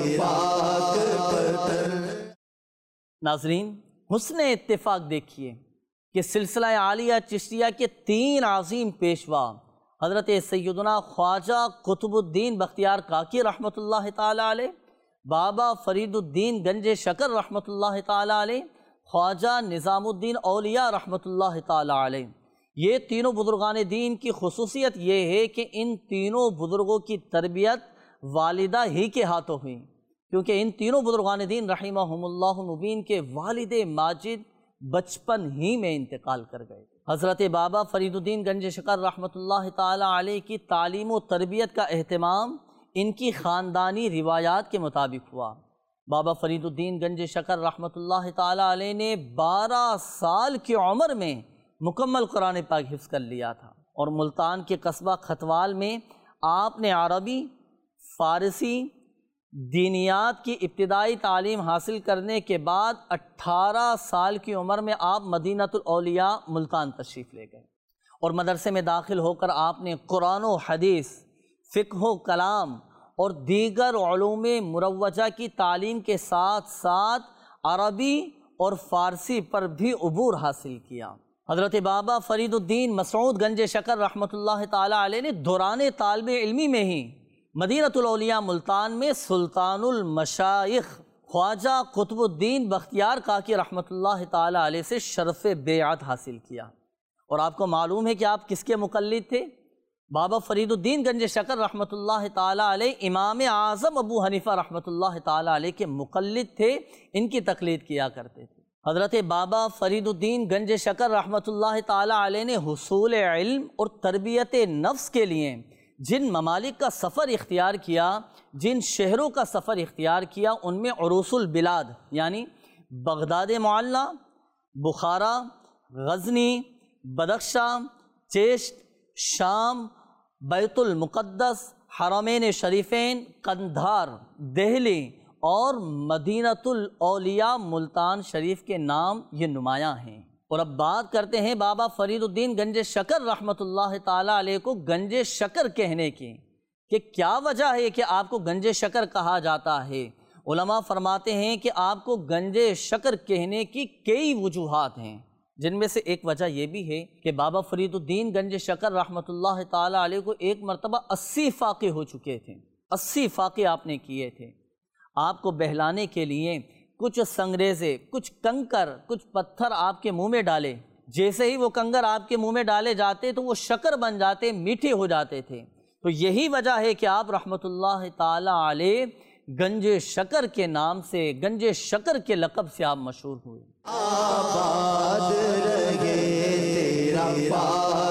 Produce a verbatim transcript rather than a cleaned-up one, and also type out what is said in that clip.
ناظرین، حسن اتفاق دیکھیے کہ سلسلہ عالیہ چشتیہ کے تین عظیم پیشوا حضرت سیدنا خواجہ قطب الدین بختیار کاکی رحمۃ اللہ تعالیٰ علیہ، بابا فرید الدین گنج شکر رحمۃ اللہ تعالیٰ علیہ، خواجہ نظام الدین اولیاء رحمۃ اللہ تعالیٰ علیہ، یہ تینوں بزرگان دین کی خصوصیت یہ ہے کہ ان تینوں بزرگوں کی تربیت والدہ ہی کے ہاتھوں ہوئی، کیونکہ ان تینوں بزرگان دین رحمہم اللہ مبین کے والد ماجد بچپن ہی میں انتقال کر گئے۔ حضرت بابا فرید الدین گنج شکر رحمۃ اللہ تعالیٰ علیہ کی تعلیم و تربیت کا اہتمام ان کی خاندانی روایات کے مطابق ہوا۔ بابا فرید الدین گنج شکر رحمۃ اللہ تعالیٰ علیہ نے بارہ سال کی عمر میں مکمل قرآن پاک حفظ کر لیا تھا، اور ملتان کے قصبہ کھتوال میں آپ نے عربی، فارسی، دینیات کی ابتدائی تعلیم حاصل کرنے کے بعد اٹھارہ سال کی عمر میں آپ مدینہ الاولیاء ملتان تشریف لے گئے، اور مدرسے میں داخل ہو کر آپ نے قرآن و حدیث، فقہ و کلام اور دیگر علوم مروجہ کی تعلیم کے ساتھ ساتھ عربی اور فارسی پر بھی عبور حاصل کیا۔ حضرت بابا فرید الدین مسعود گنج شکر رحمۃ اللہ تعالیٰ علیہ نے دوران طالب علمی میں ہی مدینہ الاولیاء ملتان میں سلطان المشائخ خواجہ قطب الدین بختیار کاکی رحمۃ اللہ تعالیٰ علیہ سے شرف بیعت حاصل کیا۔ اور آپ کو معلوم ہے کہ آپ کس کے مقلد تھے؟ بابا فرید الدین گنج شکر رحمۃ اللہ تعالیٰ علیہ امام اعظم ابو حنیفہ رحمۃ اللہ تعالیٰ علیہ کے مقلد تھے، ان کی تقلید کیا کرتے تھے۔ حضرت بابا فرید الدین گنج شکر رحمۃ اللہ تعالیٰ علیہ نے حصول علم اور تربیت نفس کے لیے جن ممالک کا سفر اختیار کیا، جن شہروں کا سفر اختیار کیا، ان میں عروس البلاد یعنی بغداد معلیٰ، بخارا، غزنی، بدخشاں، چشت، شام، بیت المقدس، حرمین شریفین، قندھار، دہلی اور مدینہ الاولیاء ملتان شریف کے نام یہ نمایاں ہیں۔ اور اب بات کرتے ہیں بابا فرید الدین گنج شکر رحمۃ اللہ تعالیٰ علیہ کو گنج شکر کہنے کی، کہ کیا وجہ ہے کہ آپ کو گنج شکر کہا جاتا ہے؟ علماء فرماتے ہیں کہ آپ کو گنج شکر کہنے کی کئی وجوہات ہیں، جن میں سے ایک وجہ یہ بھی ہے کہ بابا فرید الدین گنج شکر رحمۃ اللہ تعالیٰ علیہ کو ایک مرتبہ اسی فاقے ہو چکے تھے، اسی فاقے آپ نے کیے تھے۔ آپ کو بہلانے کے لیے کچھ سنگریزے، کچھ کنکر، کچھ پتھر آپ کے منہ میں ڈالے، جیسے ہی وہ کنکر آپ کے منہ میں ڈالے جاتے تو وہ شکر بن جاتے، میٹھے ہو جاتے تھے۔ تو یہی وجہ ہے کہ آپ رحمۃ اللہ تعالیٰ علیہ گنج شکر کے نام سے، گنج شکر کے لقب سے آپ مشہور ہوئے۔ آباد رہے تیرا